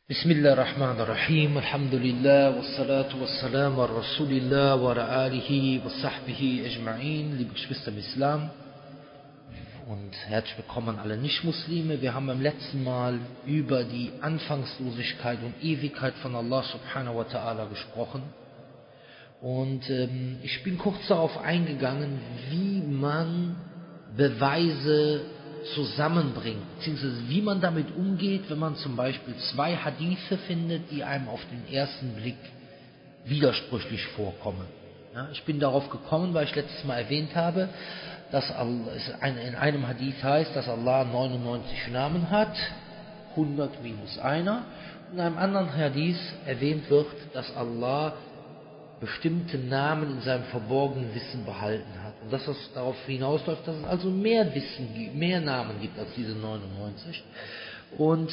Bismillahirrahmanirrahim. Alhamdulillah wassalatu wassalamu ala Rasulillah wa ala alihi wa sahbihi ajma'in. Liebe Geschwister im Islam und herzlich willkommen an alle Nicht-Muslime. Wir haben beim letzten Mal über die Anfangslosigkeit und Ewigkeit von Allah subhanahu wa ta'ala gesprochen. Und ich bin kurz darauf eingegangen, wie man Beweise zusammenbringt, beziehungsweise wie man damit umgeht, wenn man zum Beispiel zwei Hadithe findet, die einem auf den ersten Blick widersprüchlich vorkommen. Ja, ich bin darauf gekommen, weil ich letztes Mal erwähnt habe, dass in einem Hadith heißt, dass Allah 99 Namen hat, 100 minus einer. In einem anderen Hadith erwähnt wird, dass Allah bestimmte Namen in seinem verborgenen Wissen behalten hat. Und dass das darauf hinausläuft, dass es also mehr Wissen gibt, mehr Namen gibt als diese 99. Und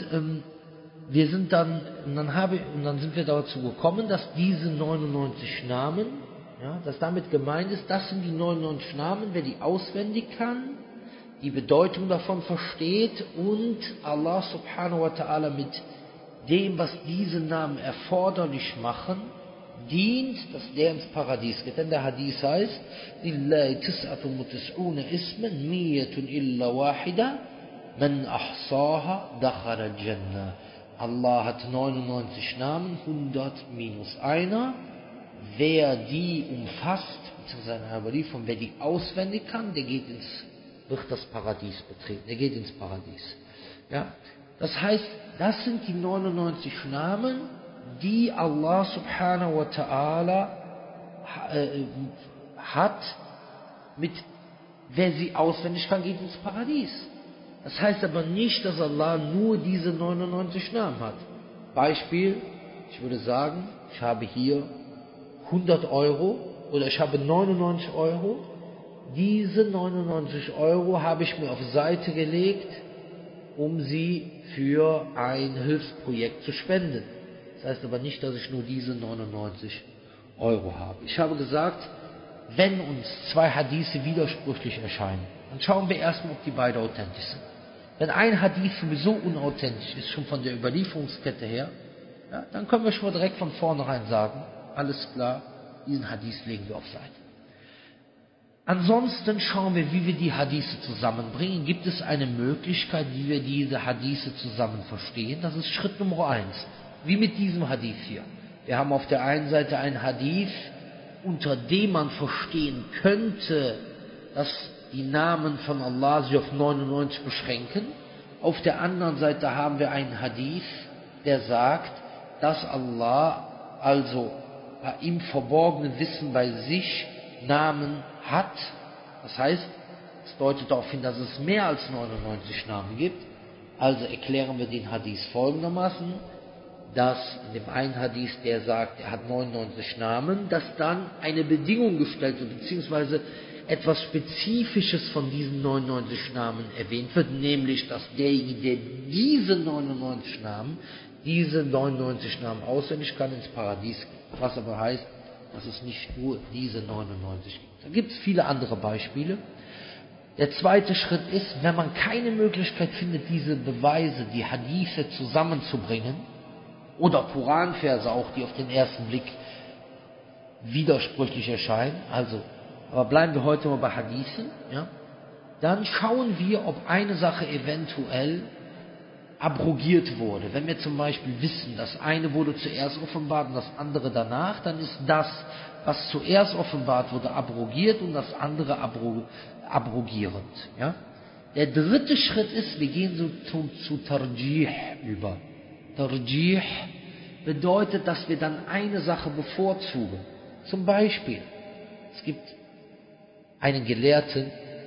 dann sind wir dazu gekommen, dass diese 99 Namen, ja, dass damit gemeint ist, das sind die 99 Namen, wer die auswendig kann, die Bedeutung davon versteht und Allah subhanahu wa ta'ala mit dem, was diese Namen erforderlich machen, dient, dass der ins Paradies geht. Denn der Hadith heißt, Lillahi tis'atun wa tis'una isman, miyatun illa wahida, man ahsaha dakhala al-Jannah. Allah hat 99 Namen, 100 minus einer. Wer die umfasst, beziehungsweise eine Überlieferung, wer die auswendig kann, der wird das Paradies betreten. Der geht ins Paradies. Ja? Das heißt, das sind die 99 Namen, die Allah subhanahu wa ta'ala hat, wer sie auswendig kann, geht ins Paradies. Das heißt aber nicht, dass Allah nur diese 99 Namen hat. Beispiel, ich würde sagen, ich habe hier 100 Euro oder ich habe 99 Euro. Diese 99 Euro habe ich mir auf Seite gelegt, um sie für ein Hilfsprojekt zu spenden. Das heißt aber nicht, dass ich nur diese 99 Euro habe. Ich habe gesagt, wenn uns zwei Hadithe widersprüchlich erscheinen, dann schauen wir erstmal, ob die beide authentisch sind. Wenn ein Hadith sowieso unauthentisch ist, schon von der Überlieferungskette her, ja, dann können wir schon mal direkt von vornherein sagen, alles klar, diesen Hadith legen wir auf Seite. Ansonsten schauen wir, wie wir die Hadithe zusammenbringen. Gibt es eine Möglichkeit, wie wir diese Hadithe zusammen verstehen? Das ist Schritt Nummer 1. Wie mit diesem Hadith hier. Wir haben auf der einen Seite einen Hadith, unter dem man verstehen könnte, dass die Namen von Allah sich auf 99 beschränken. Auf der anderen Seite haben wir einen Hadith, der sagt, dass Allah also im verborgenen Wissen bei sich Namen hat. Das heißt, es deutet darauf hin, dass es mehr als 99 Namen gibt. Also erklären wir den Hadith folgendermaßen, dass in dem einen Hadith, der sagt, er hat 99 Namen, dass dann eine Bedingung gestellt wird, beziehungsweise etwas Spezifisches von diesen 99 Namen erwähnt wird, nämlich, dass derjenige, der diese 99 Namen auswendig kann, ins Paradies geht. Was aber heißt, dass es nicht nur diese 99 gibt. Da gibt es viele andere Beispiele. Der zweite Schritt ist, wenn man keine Möglichkeit findet, diese Beweise, die Hadithe zusammenzubringen, oder Koranverse auch, die auf den ersten Blick widersprüchlich erscheinen, aber bleiben wir heute mal bei Hadithen, ja? Dann schauen wir, ob eine Sache eventuell abrogiert wurde. Wenn wir zum Beispiel wissen, das eine wurde zuerst offenbart und das andere danach, dann ist das, was zuerst offenbart wurde, abrogiert und das andere abrogierend. Ja? Der dritte Schritt ist, wir gehen so zu Tarjih über. Tarjih bedeutet, dass wir dann eine Sache bevorzugen. Zum Beispiel, es gibt einige Gelehrte,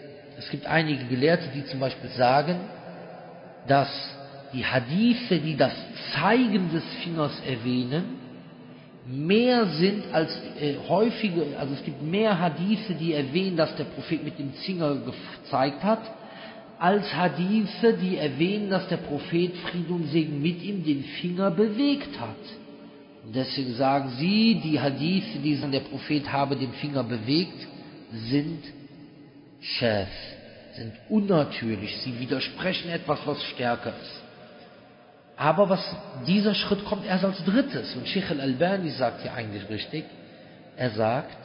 die zum Beispiel sagen, dass die Hadithe, die das Zeigen des Fingers erwähnen, mehr sind als häufige, also es gibt mehr Hadithe, die erwähnen, dass der Prophet mit dem Finger gezeigt hat, als Hadithe, die erwähnen, dass der Prophet, Friede und Segen mit ihm, den Finger bewegt hat. Und deswegen sagen sie, die Hadithe, die sagen, der Prophet habe den Finger bewegt, sind schäf, sind unnatürlich, sie widersprechen etwas, was stärker ist. Aber dieser Schritt kommt erst als drittes. Und Sheikh al-Albani sagt hier eigentlich richtig. Er sagt,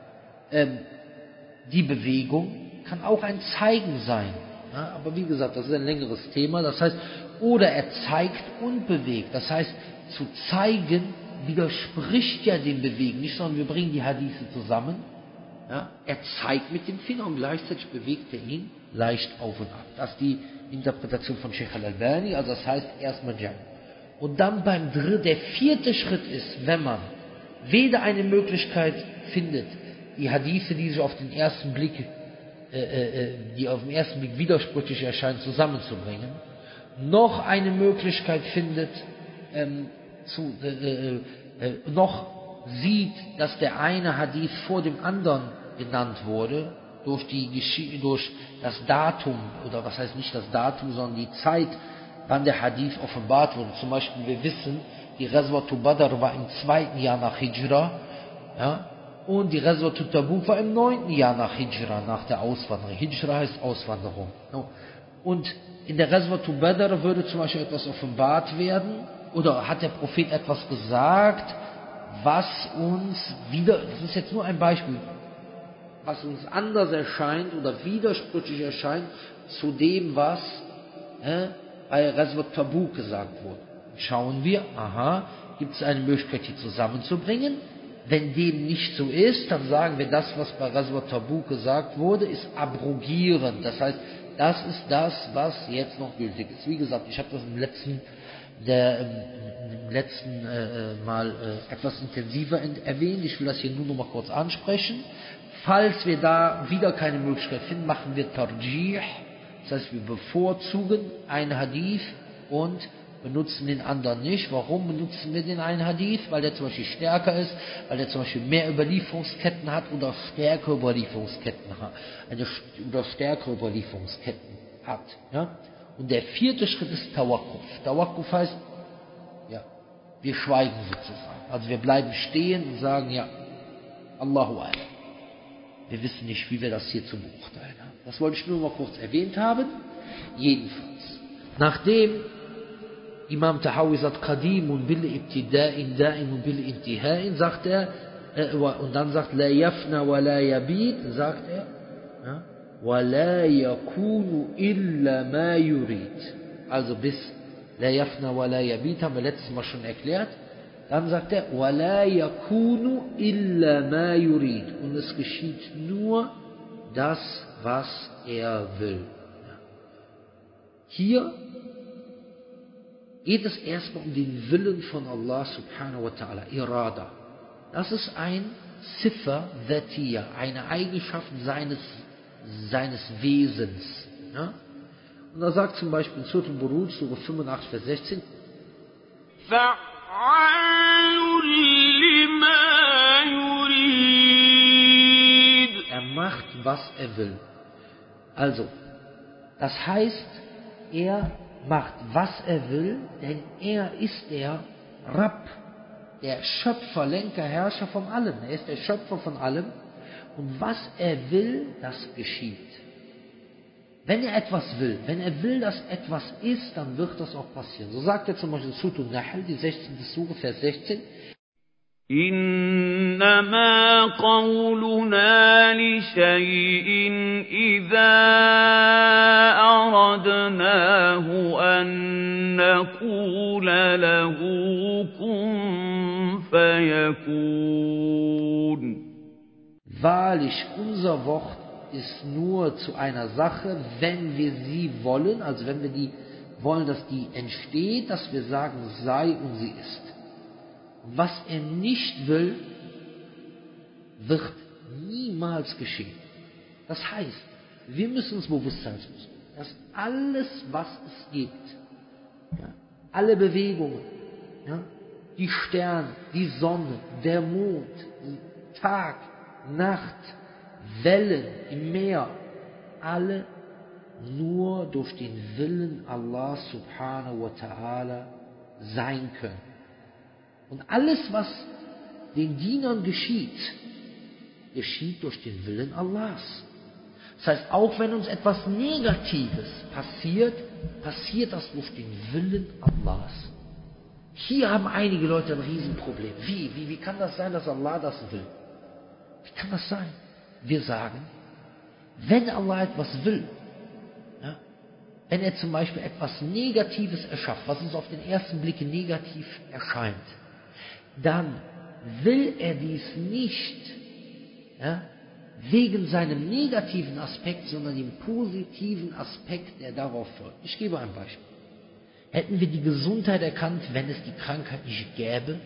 die Bewegung kann auch ein Zeigen sein. Ja, aber wie gesagt, das ist ein längeres Thema. Das heißt, oder er zeigt und bewegt. Das heißt, zu zeigen widerspricht ja dem Bewegen nicht, sondern wir bringen die Hadithe zusammen. Ja, er zeigt mit dem Finger und gleichzeitig bewegt er ihn leicht auf und ab. Das ist die Interpretation von Sheikh al-Albani. Also das heißt erstmal Jam. Und dann der vierte Schritt ist, wenn man weder eine Möglichkeit findet, die Hadithe, die sich auf den ersten Blick widersprüchlich erscheinen, zusammenzubringen, noch eine Möglichkeit findet, noch sieht, dass der eine Hadith vor dem anderen genannt wurde, durch das Datum, oder was heißt nicht das Datum, sondern die Zeit, wann der Hadith offenbart wurde. Zum Beispiel, wir wissen, die Ghazwatu Badr war im 2. Jahr nach Hijra, ja, und die Ghazwatu Tabuk war im 9. Jahr nach Hijra, nach der Auswanderung. Hijra heißt Auswanderung. Und in der Ghazwatu Badr würde zum Beispiel etwas offenbart werden, oder hat der Prophet etwas gesagt, was uns das ist jetzt nur ein Beispiel, was uns anders erscheint oder widersprüchlich erscheint zu dem, was bei Ghazwat Tabuk gesagt wurde. Schauen wir, gibt es eine Möglichkeit, die zusammenzubringen? Wenn dem nicht so ist, dann sagen wir, das, was bei Ghazwat Tabuk gesagt wurde, ist abrogierend. Das heißt, das ist das, was jetzt noch gültig ist. Wie gesagt, ich habe das im letzten Mal etwas intensiver erwähnt. Ich will das hier nur noch mal kurz ansprechen. Falls wir da wieder keine Möglichkeit finden, machen wir Tarjih. Das heißt, wir bevorzugen einen Hadith und benutzen den anderen nicht. Warum benutzen wir den einen Hadith? Weil der zum Beispiel stärker ist, weil der zum Beispiel mehr Überlieferungsketten hat oder stärkere Überlieferungsketten hat. Ja? Und der vierte Schritt ist Tawakkuf. Tawakkuf heißt, ja, wir schweigen sozusagen. Also wir bleiben stehen und sagen, ja, Allahu A'lam. Wir wissen nicht, wie wir das hier zu beurteilen haben. Das wollte ich nur mal kurz erwähnt haben. Jedenfalls. Nachdem Imam Tahawi sagt, Qadimun bil ibtida'in da'imun bil intiha'in, sagt er, und dann sagt, La yafna wa la yabid, sagt er, ja, wa la yakunu illa ma yurid. Also bis La yafna wa la yabid haben wir letztes Mal schon erklärt. Dann sagt er, وَلَا يَكُونُ إِلَّا مَا يُرِيدُ. Und es geschieht nur das, was er will. Hier geht es erstmal um den Willen von Allah subhanahu wa ta'ala, Irada. Das ist ein Ziffer Dhatiyya, eine Eigenschaft seines Wesens. Ja? Und er sagt zum Beispiel in Surah Al-Buruj, Surah 85, Vers 16, er macht, was er will. Also, das heißt, er macht, was er will, denn er ist der Rabb, der Schöpfer, Lenker, Herrscher von allem. Er ist der Schöpfer von allem. Und was er will, das geschieht. Wenn er etwas will, wenn er will, dass etwas ist, dann wird das auch passieren. So sagt er zum Beispiel in Surah An-Nahl, die 16. Surah, Vers 16. إنما قولنا لشيء إذا أردناه أن نقول له كن فيكون. Wahrlich, unser Wort ist nur zu einer Sache, wenn wir sie wollen, also wenn wir wollen, dass die entsteht, dass wir sagen, sei und sie ist. Was er nicht will, wird niemals geschehen. Das heißt, wir müssen uns bewusst sein, dass alles, was es gibt, ja, alle Bewegungen, ja, die Sterne, die Sonne, der Mond, Tag, Nacht, Wellen im Meer, alle nur durch den Willen Allah subhanahu wa ta'ala sein können. Und alles, was den Dienern geschieht, geschieht durch den Willen Allahs. Das heißt, auch wenn uns etwas Negatives passiert, passiert das durch den Willen Allahs. Hier haben einige Leute ein Riesenproblem. Wie kann das sein, dass Allah das will? Wie kann das sein? Wir sagen, wenn Allah etwas will, ja, wenn er zum Beispiel etwas Negatives erschafft, was uns auf den ersten Blick negativ erscheint, dann will er dies nicht, ja, wegen seinem negativen Aspekt, sondern dem positiven Aspekt, der darauf folgt. Ich gebe ein Beispiel. Hätten wir die Gesundheit erkannt, wenn es die Krankheit nicht gäbe?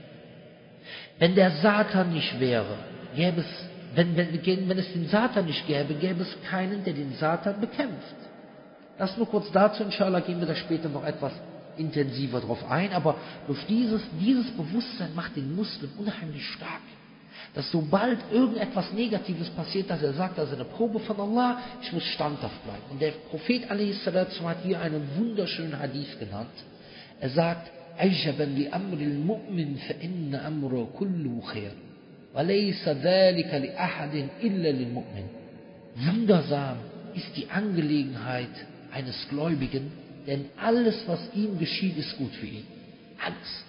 Wenn der Satan nicht wäre, gäbe es, wenn es den Satan nicht gäbe, gäbe es keinen, der den Satan bekämpft. Das nur kurz dazu, inshallah gehen wir da später noch etwas intensiver drauf ein, aber durch dieses Bewusstsein macht den Muslim unheimlich stark. Dass sobald irgendetwas Negatives passiert, dass er sagt, das ist eine Probe von Allah, ich muss standhaft bleiben. Und der Prophet a.s. hat hier einen wunderschönen Hadith genannt. Er sagt, عَجَبًا لِأَمْرِ الْمُؤْمِنِ فَإِنَّ أَمْرَ كُلُّهُ خَيْرٌ وَلَيْسَ ذَلِكَ لِأَحَدٍ إِلَّا لِلْمُؤْمِنِ. Wundersam ist die Angelegenheit eines Gläubigen, denn alles, was ihm geschieht, ist gut für ihn. Alles.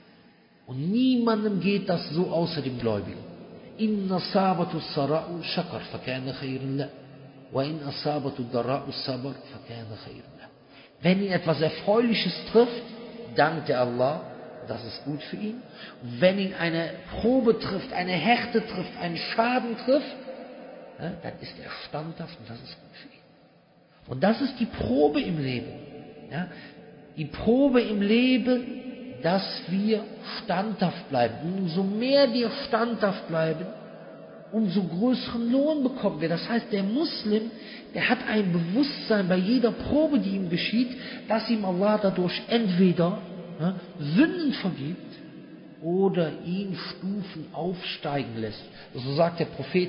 Und niemandem geht das so außer dem Gläubigen. إِنَّ أَصَابَتُ السَّرَاءُ شَكَرَ فَكَانَ خَيْرًا لَهُ وَإِنْ أَصَابَتُ الضَّرَّاءُ صَبَرَ فَكَانَ خَيْرًا لَهُ. Wenn ihn etwas Erfreuliches trifft, dankt er Allah, das ist gut für ihn. Und wenn ihn eine Probe trifft, eine Härte trifft, einen Schaden trifft, ja, dann ist er standhaft und das ist gut für ihn. Und das ist die Probe im Leben. Ja? Die Probe im Leben, dass wir standhaft bleiben. Und umso mehr wir standhaft bleiben, umso größeren Lohn bekommen wir. Das heißt, der Muslim, der hat ein Bewusstsein bei jeder Probe, die ihm geschieht, dass ihm Allah dadurch entweder Sünden vergibt oder ihn Stufen aufsteigen lässt. So sagt der Prophet,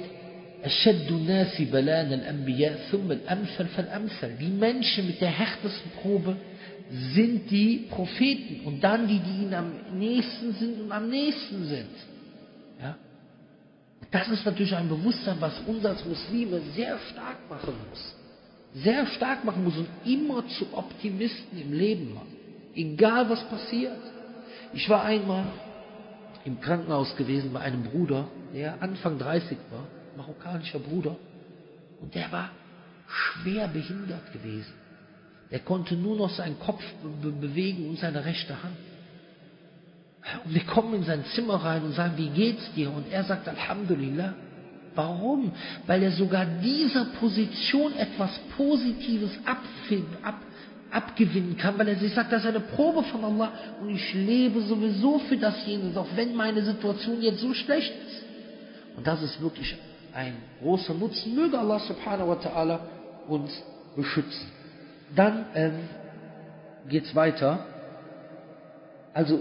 die Menschen mit der härtesten Probe sind die Propheten und dann die ihnen am nächsten sind und am nächsten sind. Ja? Das ist natürlich ein Bewusstsein, was uns als Muslime sehr stark machen muss. Sehr stark machen muss und immer zu Optimisten im Leben machen. Egal was passiert. Ich war einmal im Krankenhaus gewesen bei einem Bruder, der Anfang 30 war, marokkanischer Bruder, und der war schwer behindert gewesen. Er konnte nur noch seinen Kopf bewegen und seine rechte Hand. Und wir kommen in sein Zimmer rein und sagen, wie geht's dir? Und er sagt, Alhamdulillah. Warum? Weil er sogar dieser Position etwas Positives abgewinnen kann, weil er sich sagt, das ist eine Probe von Allah und ich lebe sowieso für dasjenige, auch wenn meine Situation jetzt so schlecht ist. Und das ist wirklich ein großer Nutzen. Möge Allah subhanahu wa ta'ala uns beschützen. Dann geht's weiter. Also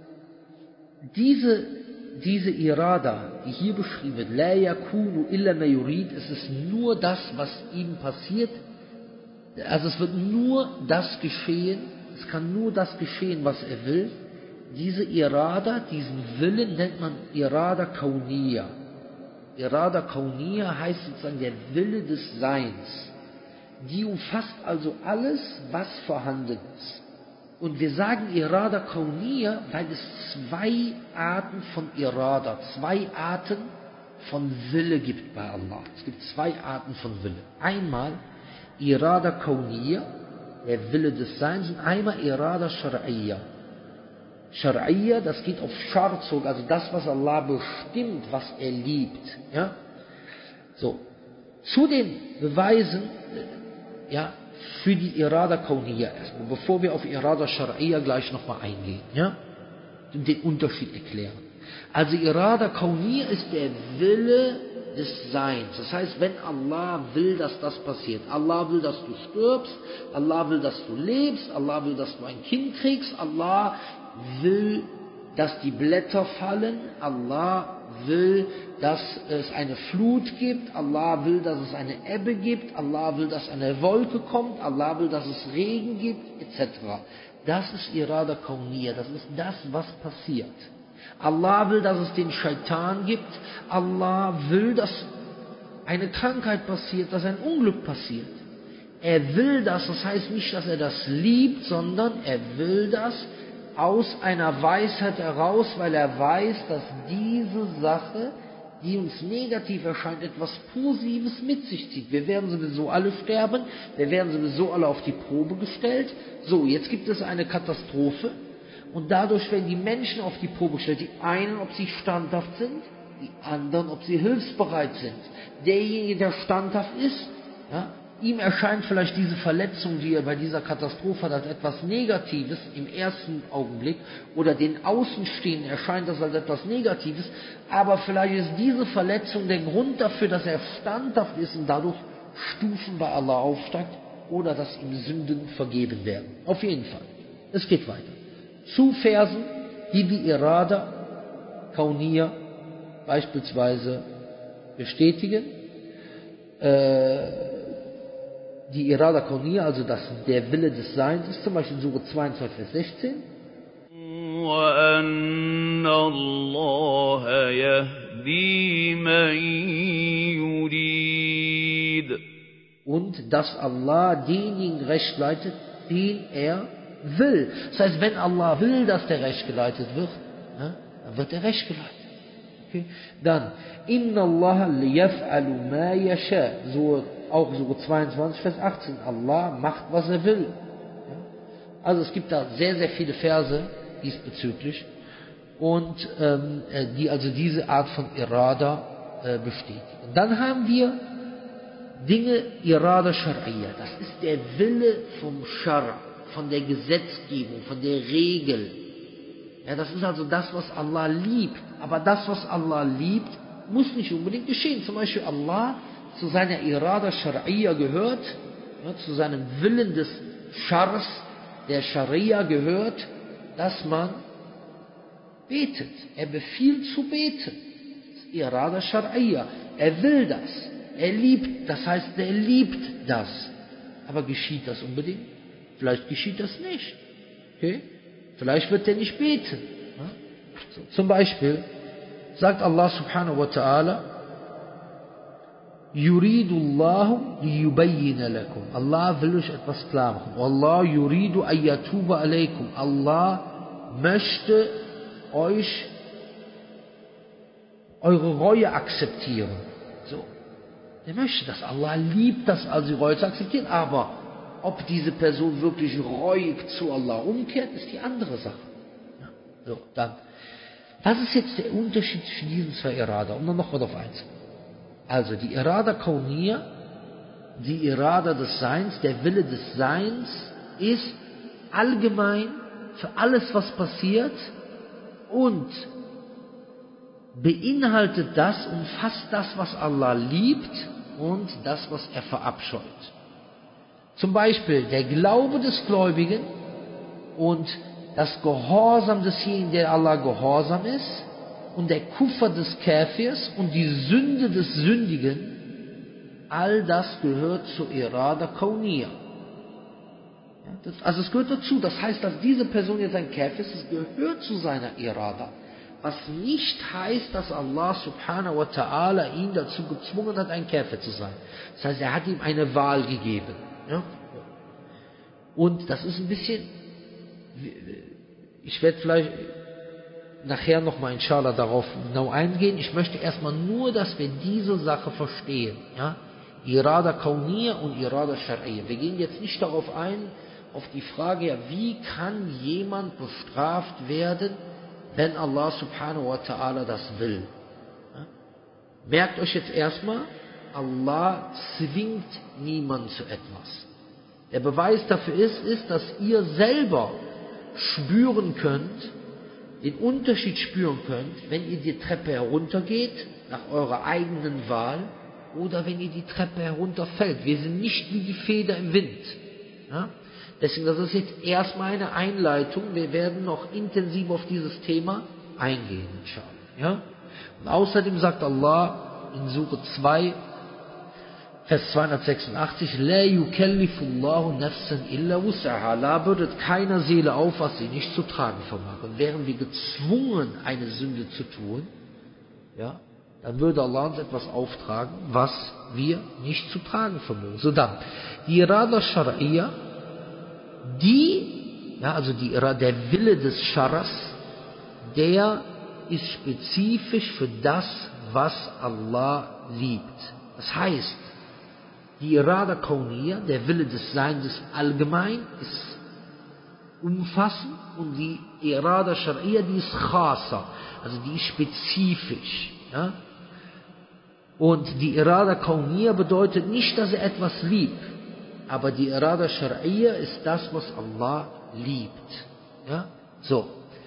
diese Irada, die hier beschrieben wird, la yakunu illa ma yurid, es ist nur das, was ihm passiert. Also es wird nur das geschehen, es kann nur das geschehen, was er will. Diese Irada, diesen Willen nennt man Irada Kauniya. Irada Kauniya heißt sozusagen der Wille des Seins. Die umfasst also alles, was vorhanden ist. Und wir sagen Irada Kauniya, weil es zwei Arten von Irada, zwei Arten von Wille gibt bei Allah. Es gibt zwei Arten von Wille. Einmal Irada Kauniya, der Wille des Seins, und einmal Irada Shar'iyya. Shar'iyya, das geht auf Scharzog, also das, was Allah bestimmt, was er liebt. Ja? So. Zu den Beweisen, ja, für die Irada Kauniya erstmal, bevor wir auf Irada Shar'iyya gleich nochmal eingehen, ja, und den Unterschied erklären. Also Irada Kauniya ist der Wille des Seins. Das heißt, wenn Allah will, dass das passiert, Allah will, dass du stirbst, Allah will, dass du lebst, Allah will, dass du ein Kind kriegst, Allah will, dass die Blätter fallen, Allah will, dass es eine Flut gibt, Allah will, dass es eine Ebbe gibt, Allah will, dass eine Wolke kommt, Allah will, dass es Regen gibt, etc. Das ist Irada Kauniya, das ist das, was passiert. Allah will, dass es den Shaitan gibt, Allah will, dass eine Krankheit passiert, dass ein Unglück passiert. Er will das, das heißt nicht, dass er das liebt, sondern er will das aus einer Weisheit heraus, weil er weiß, dass diese Sache, die uns negativ erscheint, etwas Positives mit sich zieht. Wir werden sowieso alle sterben, wir werden sowieso alle auf die Probe gestellt. So, jetzt gibt es eine Katastrophe und dadurch werden die Menschen auf die Probe gestellt. Die einen, ob sie standhaft sind, die anderen, ob sie hilfsbereit sind. Derjenige, der standhaft ist, ja, ihm erscheint vielleicht diese Verletzung, die er bei dieser Katastrophe hat, als etwas Negatives im ersten Augenblick, oder den Außenstehenden erscheint das als etwas Negatives, aber vielleicht ist diese Verletzung der Grund dafür, dass er standhaft ist und dadurch Stufen bei Allah aufsteigt oder dass ihm Sünden vergeben werden. Auf jeden Fall. Es geht weiter. Zu Versen, die Irada Kauniya beispielsweise bestätigen, die Irada Kauniya, also dass der Wille des Seins ist, zum Beispiel in Sure 22, Vers 16. وَأَنَّ اللَّهَ يَهْدِي مَن يُرِيدُ. Und dass Allah denjenigen recht leitet, den er will. Das heißt, wenn Allah will, dass der recht geleitet wird, ja, dann wird er recht geleitet. Okay? Dann, Inna Allah liyaf'alu ma yasha. So, auch Sure 22, Vers 18. Allah macht, was er will. Ja? Also es gibt da sehr, sehr viele Verse diesbezüglich. Und die also diese Art von Irada bestätigen. Und dann haben wir Dinge Irada Shar'iyya. Das ist der Wille vom Shar', von der Gesetzgebung, von der Regel. Ja, das ist also das, was Allah liebt. Aber das, was Allah liebt, muss nicht unbedingt geschehen. Zum Beispiel Allah zu seiner Irada Shar'iyya gehört, ja, zu seinem Willen des Shars, der Scharia gehört, dass man betet. Er befiehlt zu beten. Das ist Irada Shar'iyya. Er will das. Er liebt, das heißt, er liebt das. Aber geschieht das unbedingt? Vielleicht geschieht das nicht. Okay? Vielleicht wird er nicht beten. Ja? So, zum Beispiel sagt Allah subhanahu wa ta'ala, Yuridullahu liyubayyina lakum. Allah will euch etwas klar machen. Wallahu yuridu ayyatuba alaykum. Allah möchte euch eure Reue akzeptieren. So. Er möchte das. Allah liebt das, also die Reue zu akzeptieren. Aber ob diese Person wirklich reuig zu Allah umkehrt, ist die andere Sache. Ja. So, dann. Was ist jetzt der Unterschied zwischen diesen zwei Irada? Um noch mal darauf einzugehen. Also die Irada Kauniya, die Irada des Seins, der Wille des Seins, ist allgemein für alles, was passiert und beinhaltet das, umfasst das, was Allah liebt und das, was er verabscheut. Zum Beispiel der Glaube des Gläubigen und das Gehorsam desjenigen, der Allah gehorsam ist, und der Kuffer des Kafirs und die Sünde des Sündigen, all das gehört zur Irada Kauniya. Ja, also es gehört dazu, das heißt, dass diese Person jetzt ein Kafir ist, es gehört zu seiner Irada. Was nicht heißt, dass Allah subhanahu wa ta'ala ihn dazu gezwungen hat, ein Kafir zu sein. Das heißt, er hat ihm eine Wahl gegeben. Ja? Und das ist ein bisschen, ich werde vielleicht nachher nochmal inshallah darauf genau eingehen. Ich möchte erstmal nur, dass wir diese Sache verstehen. Ja? Irada Kauniya und Irada Shar'iyya. Wir gehen jetzt nicht darauf ein, auf die Frage, ja, wie kann jemand bestraft werden, wenn Allah subhanahu wa ta'ala das will. Ja? Merkt euch jetzt erstmal, Allah zwingt niemand zu etwas. Der Beweis dafür ist, dass ihr selber spüren könnt, den Unterschied spüren könnt, wenn ihr die Treppe heruntergeht, nach eurer eigenen Wahl, oder wenn ihr die Treppe herunterfällt. Wir sind nicht wie die Feder im Wind. Ja? Deswegen, das ist jetzt erstmal eine Einleitung. Wir werden noch intensiv auf dieses Thema eingehen, inshallah. Ja? Und außerdem sagt Allah in Sure 2, Vers 286, La yukallifullahu nafsan illa wus'aha. Allah bürdet keiner Seele auf, was sie nicht zu tragen vermag. Und wären wir gezwungen, eine Sünde zu tun, ja, dann würde Allah uns etwas auftragen, was wir nicht zu tragen vermögen. So dann, die Irada Shar'iyya, der Wille des Scharas, der ist spezifisch für das, was Allah liebt. Das heißt, die Irada Kauniyya, der Wille des Seins, ist allgemein, ist umfassend, und die Irada Shar'iyya, die ist khasa, also die ist spezifisch. Ja? Und die Irada Kauniyya bedeutet nicht, dass er etwas liebt, aber die Irada Shar'iyya ist das, was Allah liebt. Ja? So.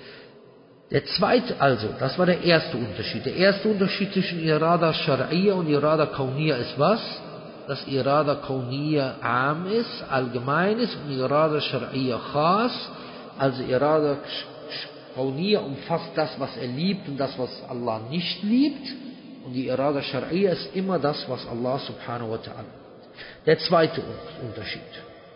Das war der erste Unterschied. Der erste Unterschied zwischen Irada Shar'iyya und Irada Kauniyya ist was? Dass Irada Kauniyya am ist, allgemein ist, und Irada Shar'iyya khas. Also Irada Kauniyya umfasst das, was er liebt, und das, was Allah nicht liebt. Und die Irada Shar'iyya ist immer das, was Allah subhanahu wa ta'ala. Der zweite Unterschied.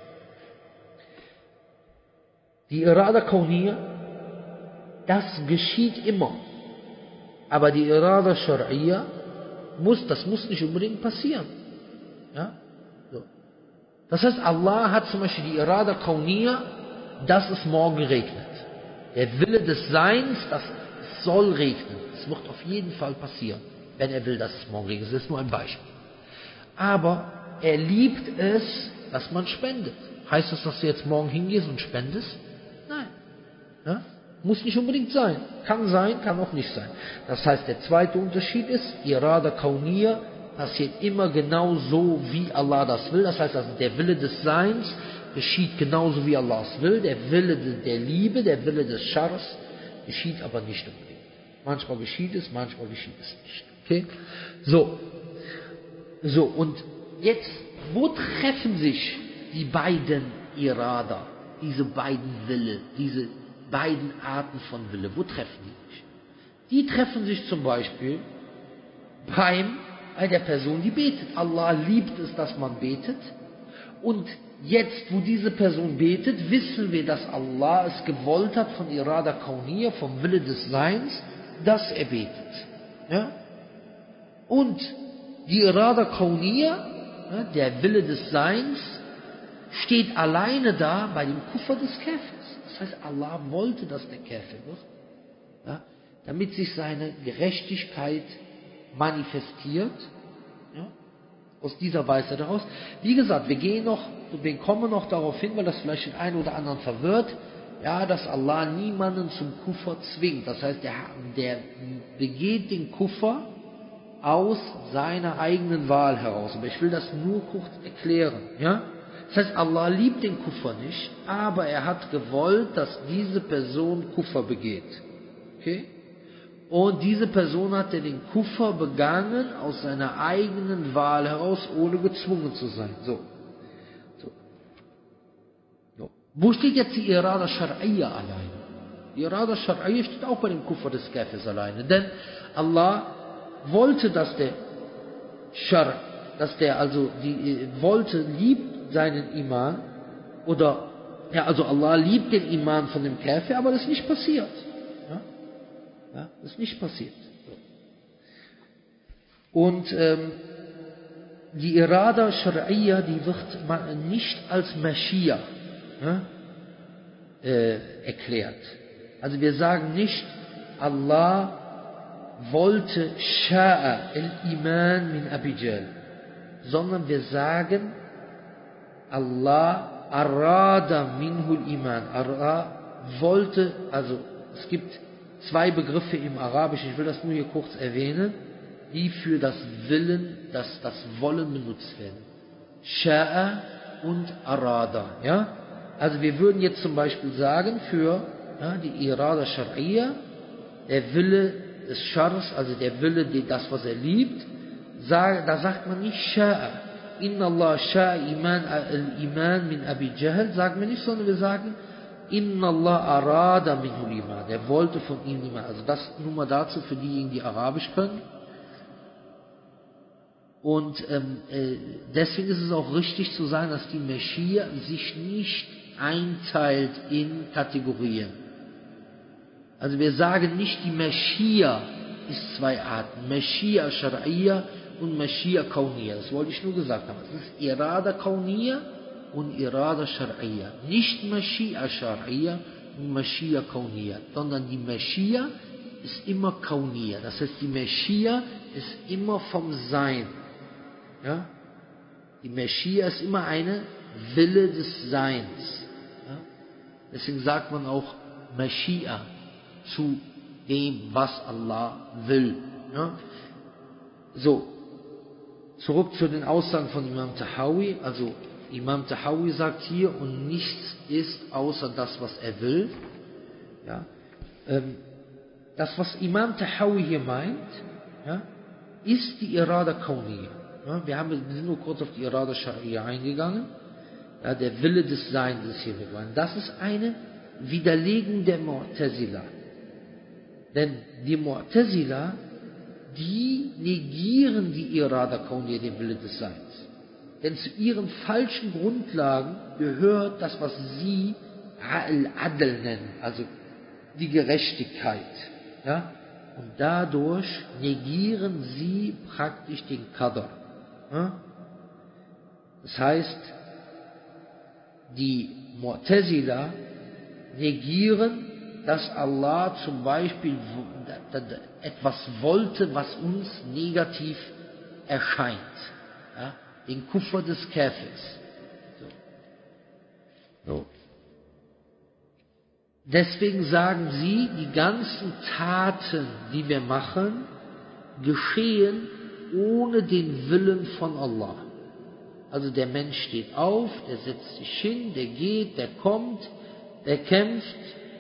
Die Irada Kauniyya, das geschieht immer. Aber die Irada Shar'iyya, das muss nicht unbedingt passieren. Ja? So. Das heißt, Allah hat zum Beispiel die Irada Kauniyya, dass es morgen regnet. Der Wille des Seins, dass es soll regnen. Es wird auf jeden Fall passieren, wenn er will, dass es morgen regnet. Das ist nur ein Beispiel. Aber er liebt es, dass man spendet. Heißt das, dass du jetzt morgen hingehst und spendest? Nein. Ja? Muss nicht unbedingt sein. Kann sein, kann auch nicht sein. Das heißt, der zweite Unterschied ist, Irada Kauniyya passiert immer genau so, wie Allah das will. Das heißt, also der Wille des Seins geschieht genauso, wie Allah es will. Der Wille der Liebe, der Wille des Schars geschieht aber nicht unbedingt. Manchmal geschieht es, manchmal geschieht es nicht. Okay? So, und jetzt, wo treffen sich die beiden Irada, diese beiden Wille, diese beiden Arten von Wille, wo treffen die sich? Die treffen sich zum Beispiel bei der Person, die betet. Allah liebt es, dass man betet. Und jetzt, wo diese Person betet, wissen wir, dass Allah es gewollt hat von Irada Kauniyya, vom Wille des Seins, dass er betet. Ja? Und die Irada Kauniyya, der Wille des Seins, steht alleine da bei dem Kuffer des Kafirs. Das heißt, Allah wollte, dass der Kafir wird, ja, damit sich seine Gerechtigkeit manifestiert, ja, aus dieser Weise daraus. Wie gesagt, wir kommen noch darauf hin, weil das vielleicht den einen oder anderen verwirrt, ja, dass Allah niemanden zum Kuffer zwingt. Das heißt, der begeht den Kuffer aus seiner eigenen Wahl heraus. Aber ich will das nur kurz erklären, ja. Das heißt, Allah liebt den Kuffer nicht, aber er hat gewollt, dass diese Person Kuffer begeht. Okay? Und diese Person hat den Kuffer begangen aus seiner eigenen Wahl heraus, ohne gezwungen zu sein. So. Wo steht jetzt die Irada Shar'iyya alleine? Die Irada Shar'iyya steht auch bei dem Kuffer des Kafirs alleine. Denn Allah wollte, dass liebt seinen Iman, Allah liebt den Iman von dem Kafir, aber das ist nicht passiert. Ja, das ist nicht passiert. Und die Irada Shar'iyya, die wird nicht als Mashiach erklärt. Also wir sagen nicht, Allah wollte Sha'a al-Iman min Abi Jahl, sondern wir sagen, Allah arada minhu al-Iman. Allah wollte, also es gibt zwei Begriffe im Arabischen, ich will das nur hier kurz erwähnen, die für das Wollen benutzt werden. Sha'a und arada. Ja? Also wir würden jetzt zum Beispiel sagen, für die Irada Shar'iyya, der Wille des Schars, also der Wille, das was er liebt, da sagt man nicht Sha'a. Inna Allah sha'a al-Iman min Abi Jahl, sagen wir nicht, sondern wir sagen Inna Allah arada minhu al-Iman. Er wollte von ihm Iman. Also das nur mal dazu für diejenigen, die Arabisch können. Und deswegen ist es auch richtig zu sagen, dass die Meschia sich nicht einteilt in Kategorien. Also wir sagen nicht, die Meschia ist zwei Arten. Mashia Shar'iyya und Mashia Kauniyya. Das wollte ich nur gesagt haben. Es ist Irada Kauniyya und Irada Shar'iyya. Nicht Mashia Shar'iyya und Mashia Kauniyya, sondern die Mashia ist immer Kauniyya. Das heißt, die Mashia ist immer vom Sein. Ja? Die Mashia ist immer eine Wille des Seins. Ja? Deswegen sagt man auch Mashia zu dem, was Allah will. Ja? So, zurück zu den Aussagen von Imam Tahawi. Also Imam Tahawi sagt hier, und nichts ist außer das, was er will. Ja? Das, was Imam Tahawi hier meint, ja, ist die Irada Kauniyya. Ja? Wir sind nur kurz auf die Irada Shar'iyya eingegangen. Ja, der Wille des Seins ist hier gemeint. Das ist eine Widerlegung der Mu'tazila. Denn die Mu'tazila, die negieren die Irada Kauniyya, den Wille des Seins. Denn zu ihren falschen Grundlagen gehört das, was sie Al-Adl nennen, also die Gerechtigkeit. Ja? Und dadurch negieren sie praktisch den Qadr. Ja? Das heißt, die Mu'tazila negieren, dass Allah zum Beispiel etwas wollte, was uns negativ erscheint. Ja? Den Kufr des Kafirs. So. Deswegen sagen sie, die ganzen Taten, die wir machen, geschehen ohne den Willen von Allah. Also der Mensch steht auf, der setzt sich hin, der geht, der kommt, der kämpft.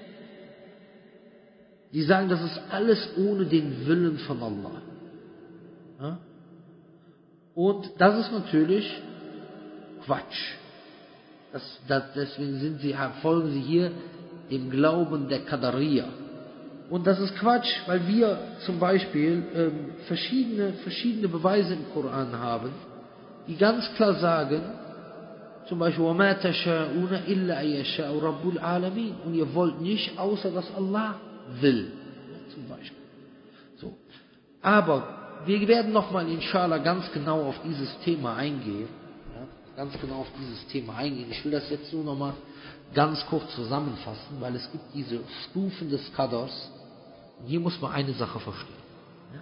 Die sagen, das ist alles ohne den Willen von Allah. Ja? Und das ist natürlich Quatsch. Deswegen folgen sie hier dem Glauben der Qadariyya. Und das ist Quatsch, weil wir zum Beispiel verschiedene Beweise im Koran haben, die ganz klar sagen, zum Beispiel, وَمَا تَشَاءُونَ إِلَّا أَن يَشَاءَ رَبُّ الْعَالَمِينَ. Und ihr wollt nicht, außer dass Allah will. Zum Beispiel. So. Aber wir werden nochmal inshallah ganz genau auf dieses Thema eingehen. Ja, ganz genau auf dieses Thema eingehen. Ich will das jetzt nur nochmal ganz kurz zusammenfassen, weil es gibt diese Stufen des Qadars. Und hier muss man eine Sache verstehen. Ja?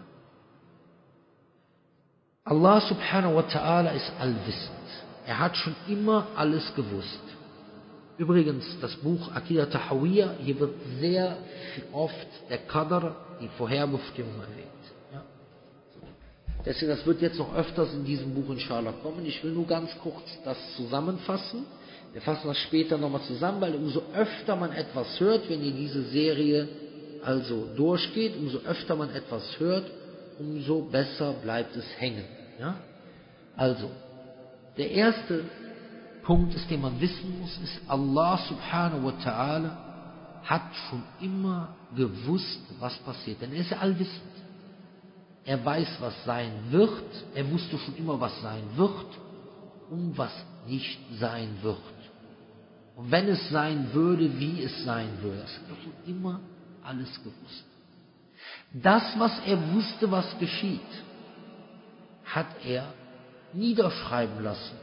Allah subhanahu wa ta'ala ist allwissend. Er hat schon immer alles gewusst. Übrigens, das Buch Aqidah Tahawiyya, hier wird sehr oft der Qadar, die Vorherbestimmung erwähnt. Ja? Deswegen, das wird jetzt noch öfters in diesem Buch inshallah kommen. Ich will nur ganz kurz das zusammenfassen. Wir fassen das später nochmal zusammen, weil umso öfter man etwas hört, wenn ihr diese Serie also durchgeht, umso öfter man etwas hört, umso besser bleibt es hängen. Ja? Also, der erste Punkt ist, den man wissen muss, ist, Allah subhanahu wa ta'ala hat schon immer gewusst, was passiert. Denn er ist ja allwissend. Er weiß, was sein wird. Er wusste schon immer, was sein wird und was nicht sein wird. Und wenn es sein würde, wie es sein würde. Das hat er schon immer alles gewusst. Das, was er wusste, was geschieht, hat er niederschreiben lassen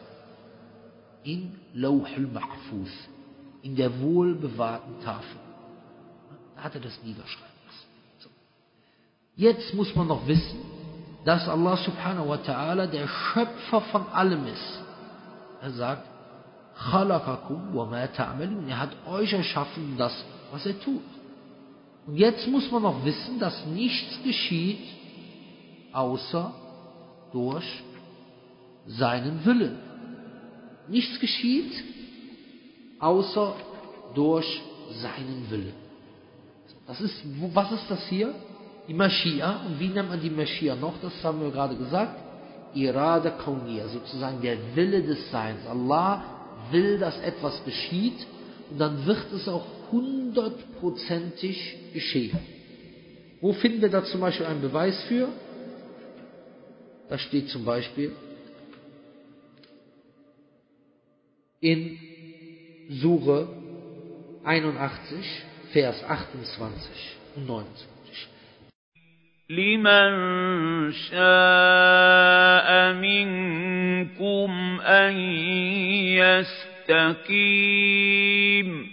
in Lawh al-Mahfuz, in der wohlbewahrten Tafel. Da hat er das niederschreiben lassen. So. Jetzt muss man noch wissen, dass Allah subhanahu wa ta'ala der Schöpfer von allem ist. Er sagt, Khalaqakum wa ma ta'malun. Er hat euch erschaffen, das, was er tut. Und jetzt muss man noch wissen, dass nichts geschieht, außer durch seinen Willen. Nichts geschieht, außer durch seinen Willen. Was ist das hier? Die Mashia. Und wie nennt man die Mashia noch? Das haben wir gerade gesagt. Irada Kauniyya, sozusagen der Wille des Seins. Allah will, dass etwas geschieht und dann wird es auch 100%ig geschehen. Wo finden wir da zum Beispiel einen Beweis für? Da steht zum Beispiel in Sure 81, Vers 28 und 29. لمن شاء منكم أن يستقيم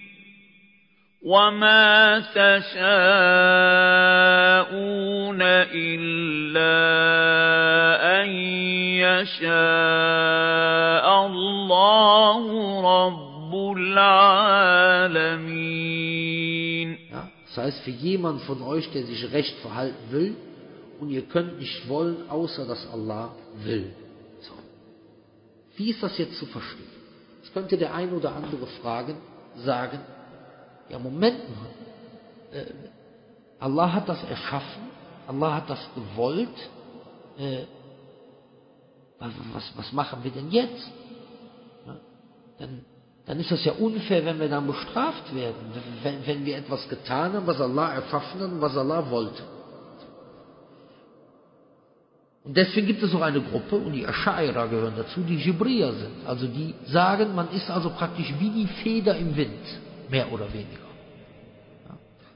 وما تشاءون إلا أن يشاء الله رب العالمين. Ja, das heißt, für jemanden von euch, der sich recht verhalten will, und ihr könnt nicht wollen, außer dass Allah will. So. Wie ist das jetzt zu verstehen? Das könnte der ein oder andere sagen, ja, Moment mal, Allah hat das erschaffen, Allah hat das gewollt, was machen wir denn jetzt? Ja, dann ist das ja unfair, wenn wir dann bestraft werden, wenn wir etwas getan haben, was Allah erschaffen hat und was Allah wollte. Und deswegen gibt es auch eine Gruppe, und die Asch'aira gehören dazu, die Jibrier sind. Also die sagen, man ist also praktisch wie die Feder im Wind, mehr oder weniger. Ja.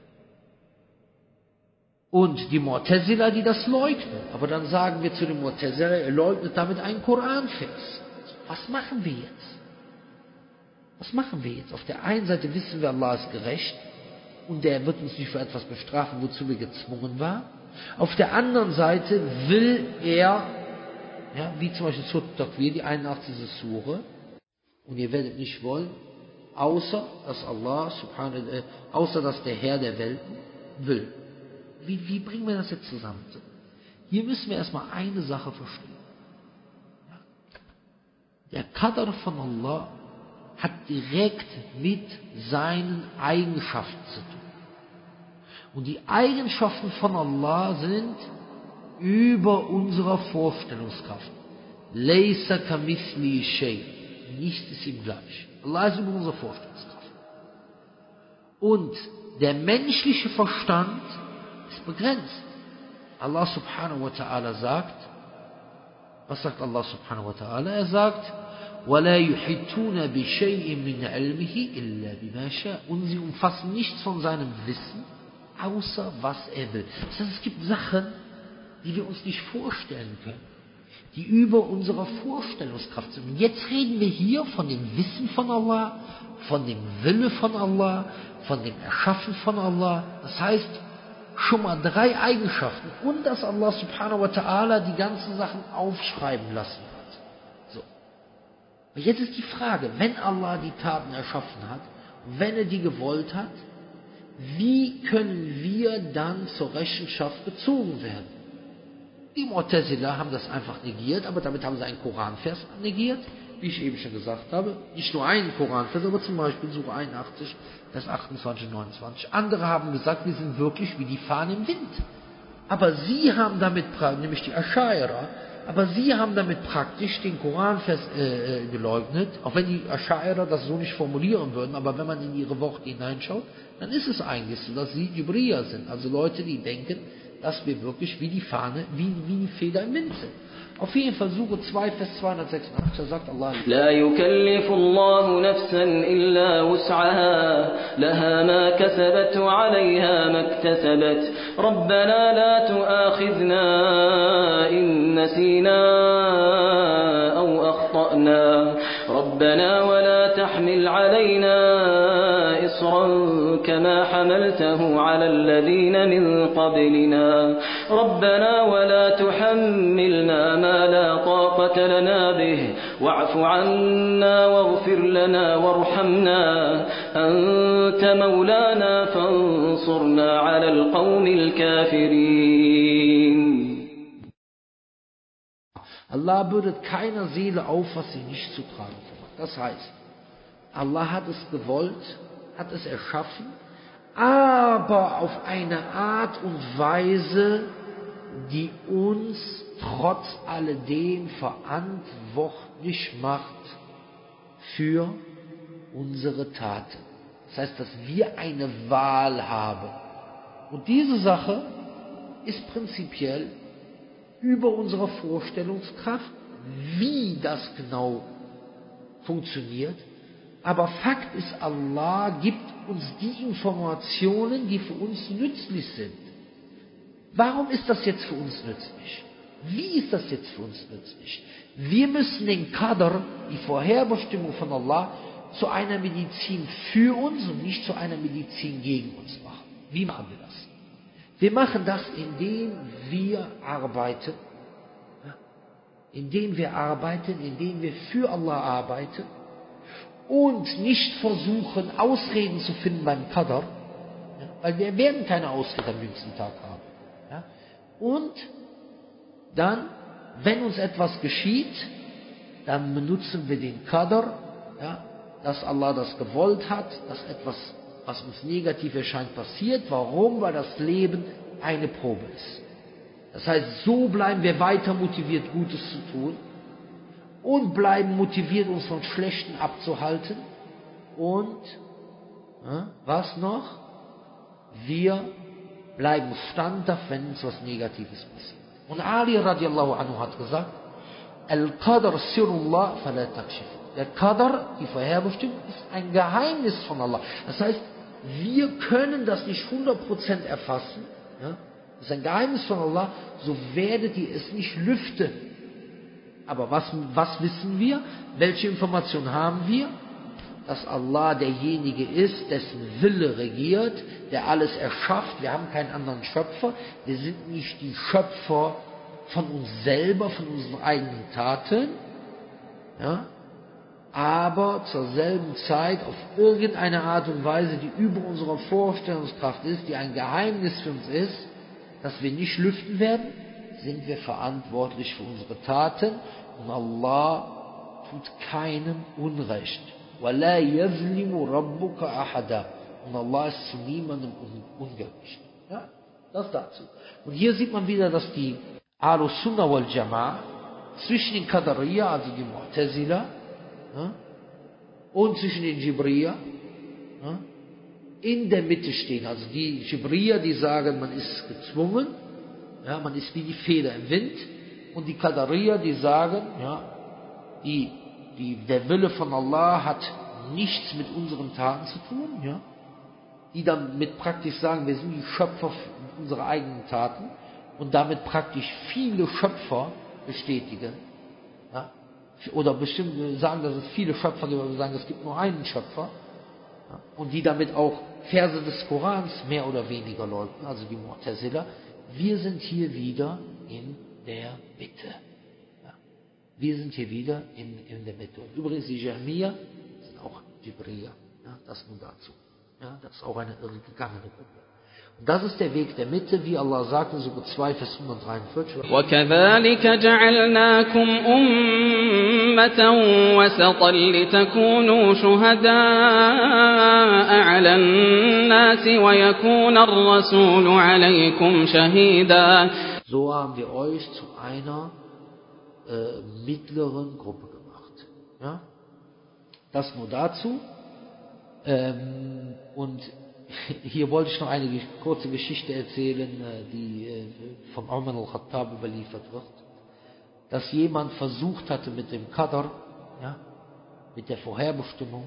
Und die Mu'tazila, die das leugnen. Aber dann sagen wir zu den Mu'tazila, er leugnet damit einen Koranvers. Was machen wir jetzt? Was machen wir jetzt? Auf der einen Seite wissen wir, Allah ist gerecht und der wird uns nicht für etwas bestrafen, wozu wir gezwungen waren. Auf der anderen Seite will er, ja, wie zum Beispiel Surat Takwir, die 81. Sure, und ihr werdet nicht wollen, außer dass Allah, außer dass der Herr der Welten will. Wie bringen wir das jetzt zusammen? Hier müssen wir erstmal eine Sache verstehen. Ja. Der Qadr von Allah hat direkt mit seinen Eigenschaften zu tun. Und die Eigenschaften von Allah sind über unserer Vorstellungskraft. Laysa kamithli shay. Nichts ist ihm gleich. Allah ist über unsere Vorstellungskraft. Und der menschliche Verstand ist begrenzt. Allah subhanahu wa ta'ala sagt, was sagt Allah subhanahu wa ta'ala? Er sagt, وَلَا يُحِيطُونَ بِشَيْءٍ مِّنْ عِلْمِهِ إِلَّا بِمَا شَاءَ. Und sie umfassen nichts von seinem Wissen, außer was er will. Das heißt, es gibt Sachen, die wir uns nicht vorstellen können, die über unserer Vorstellungskraft sind. Und jetzt reden wir hier von dem Wissen von Allah, von dem Wille von Allah, von dem Erschaffen von Allah. Das heißt, schon mal 3 Eigenschaften und dass Allah subhanahu wa ta'ala die ganzen Sachen aufschreiben lassen hat. So. Und jetzt ist die Frage, wenn Allah die Taten erschaffen hat, wenn er die gewollt hat, wie können wir dann zur Rechenschaft gezogen werden? Die Mu'tazila haben das einfach negiert, aber damit haben sie einen Koranvers negiert, wie ich eben schon gesagt habe. Nicht nur einen Koranvers, aber zum Beispiel Surah 81, Vers 28 und 29. Andere haben gesagt, wir sind wirklich wie die Fahne im Wind. Aber sie haben damit, nämlich die Asch'aira, aber sie haben damit praktisch den Koranvers geleugnet, auch wenn die Asch'aira das so nicht formulieren würden, aber wenn man in ihre Worte hineinschaut, dann ist es eigentlich so, dass sie Jibrier sind, also Leute, die denken, dass wir wirklich wie die Fahne, wie die Feder im Wind sind. Auf jeden Fall Surah 2, Vers 286, da sagt Allah: لا يكلف الله نفسا إلا وسعها لها ما كسبت وعليها ما اكتسبت ربنا لا تؤاخذنا إن نسينا أو أخطأنا ربنا ولا تحمل علينا إصرا كما حملته على الذين من قبلنا ربنا ولا تحملنا ما لا طاقة لنا به واعف عنا واغفر لنا وارحمنا أنت مولانا فانصرنا على القوم الكافرين. Allah bürdet keiner Seele auf, was sie nicht zu tragen vermag. Das heißt, Allah hat es gewollt, hat es erschaffen, aber auf eine Art und Weise, die uns trotz alledem verantwortlich macht für unsere Taten. Das heißt, dass wir eine Wahl haben. Und diese Sache ist prinzipiell über unserer Vorstellungskraft, wie das genau funktioniert. Aber Fakt ist, Allah gibt uns die Informationen, die für uns nützlich sind. Warum ist das jetzt für uns nützlich? Wie ist das jetzt für uns nützlich? Wir müssen den Qadr, die Vorherbestimmung von Allah, zu einer Medizin für uns und nicht zu einer Medizin gegen uns machen. Wie machen wir das? Wir machen das, indem wir arbeiten, indem wir für Allah arbeiten und nicht versuchen, Ausreden zu finden beim Qadr, weil wir werden keine Ausrede am jüngsten Tag haben. Und dann, wenn uns etwas geschieht, dann benutzen wir den Qadr, dass Allah das gewollt hat, dass etwas, was uns negativ erscheint, passiert. Warum? Weil das Leben eine Probe ist. Das heißt, so bleiben wir weiter motiviert, Gutes zu tun und bleiben motiviert, uns von Schlechten abzuhalten. Und, was noch? Wir bleiben standhaft, wenn uns was Negatives passiert. Und Ali radiallahu anhu hat gesagt, Al-Qadr sirullah fala takshif. Der Qadr, die Vorherbestimmung, ist ein Geheimnis von Allah. Das heißt, wir können das nicht 100% erfassen. Das ist ein Geheimnis von Allah, so werdet ihr es nicht lüften. Aber was wissen wir? Welche Informationen haben wir? Dass Allah derjenige ist, dessen Wille regiert, der alles erschafft. Wir haben keinen anderen Schöpfer. Wir sind nicht die Schöpfer von uns selber, von unseren eigenen Taten. Aber zur selben Zeit auf irgendeine Art und Weise, die über unserer Vorstellungskraft ist, die ein Geheimnis für uns ist, dass wir nicht lüften werden, sind wir verantwortlich für unsere Taten. Und Allah tut keinem Unrecht. وَلَا يَظْلِمُ رَبُّكَ أَحَدًا. Und Allah ist zu niemandem ungerecht. Das dazu. Und hier sieht man wieder, dass die Ahlus Sunnah wal Jama'a zwischen den Qadariyya, also die Mu'tazila, und zwischen den Jibriya in der Mitte stehen. Also die Jibriya, die sagen, man ist gezwungen, man ist wie die Feder im Wind. Und die Qadariyya, die sagen, der Wille von Allah hat nichts mit unseren Taten zu tun. Die damit praktisch sagen, wir sind die Schöpfer unserer eigenen Taten und damit praktisch viele Schöpfer bestätigen. Oder bestimmt sagen, dass es viele Schöpfer gibt, aber wir sagen, es gibt nur einen Schöpfer. Und die damit auch Verse des Korans mehr oder weniger leugnen, also die Mu'tazila. Wir sind hier wieder in der Mitte. Wir sind hier wieder in der Mitte. Und übrigens, die Jahmiya sind auch Jibriya. Das nur dazu. Das ist auch eine irregegangene Gruppe. Und das ist der Weg der Mitte, wie Allah sagt in Surah 2, Vers 143. وَكَذَلِكَ جَعَلْنَاكُمْ أُمَّةً وَسَطًا لِتَكُونُوا شُهَدَاءَ عَلَى النَّاسِ وَيَكُونَ الرَّسُولُ عَلَيْكُمْ شَهِيدًا. So haben wir euch zu einer mittleren Gruppe gemacht. Das nur dazu. Und hier wollte ich noch eine kurze Geschichte erzählen, die von Umar al-Khattab überliefert wird, dass jemand versucht hatte mit dem Qadr, mit der Vorherbestimmung,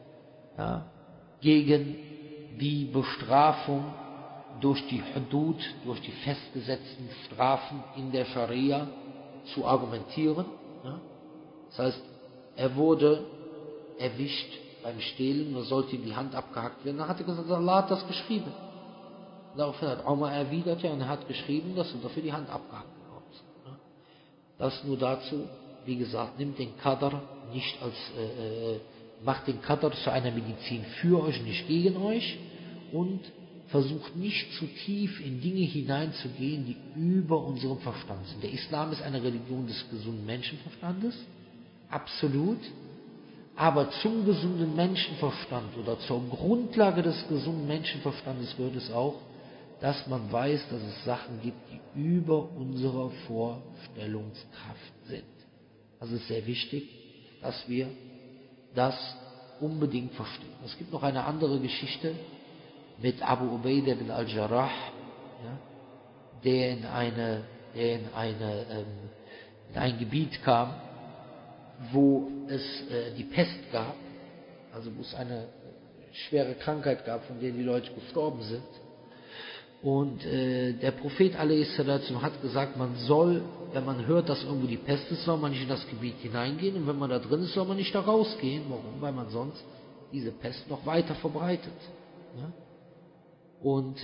gegen die Bestrafung durch die Hudud, durch die festgesetzten Strafen in der Scharia zu argumentieren. Das heißt, er wurde erwischt beim Stehlen, da sollte ihm die Hand abgehackt werden. Dann hat er gesagt, Allah hat das geschrieben. Daraufhin hat Umar erwidert, und er hat geschrieben, dass du dafür die Hand abgehackt bekommst. Das nur dazu, wie gesagt, nimmt den Qadr nicht macht den Qadr zu einer Medizin für euch, nicht gegen euch, und versucht nicht zu tief in Dinge hineinzugehen, die über unserem Verstand sind. Der Islam ist eine Religion des gesunden Menschenverstandes, absolut. Aber zum gesunden Menschenverstand oder zur Grundlage des gesunden Menschenverstandes gehört es auch, dass man weiß, dass es Sachen gibt, die über unserer Vorstellungskraft sind. Das ist sehr wichtig, dass wir das unbedingt verstehen. Es gibt noch eine andere Geschichte mit Abu Ubaidah bin al-Jarrah, der in ein Gebiet kam, wo es die Pest gab, also wo es eine schwere Krankheit gab, von der die Leute gestorben sind. Und der Prophet a.s. hat gesagt, man soll, wenn man hört, dass irgendwo die Pest ist, soll man nicht in das Gebiet hineingehen. Und wenn man da drin ist, soll man nicht da rausgehen. Warum? Weil man sonst diese Pest noch weiter verbreitet. Ja? Und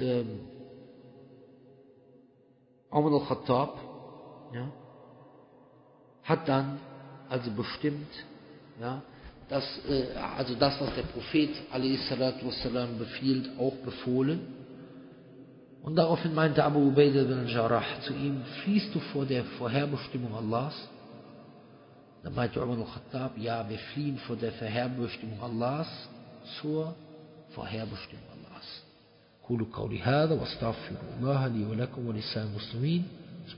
Umar al-Khattab, ja, hat dann also bestimmt, ja, dass, also das, was der Prophet a.s. befiehlt, auch befohlen. Und daraufhin meinte Abu Ubaidah bin al-Jarrah zu ihm, fliehst du vor der Vorherbestimmung Allahs? Dann meinte Umar al-Khattab, ja, wir fliehen vor der Vorherbestimmung Allahs zur Vorherbestimmung Allahs. قولوا قولي هذا واستغفر الله لي ولكم ولسائر المسلمين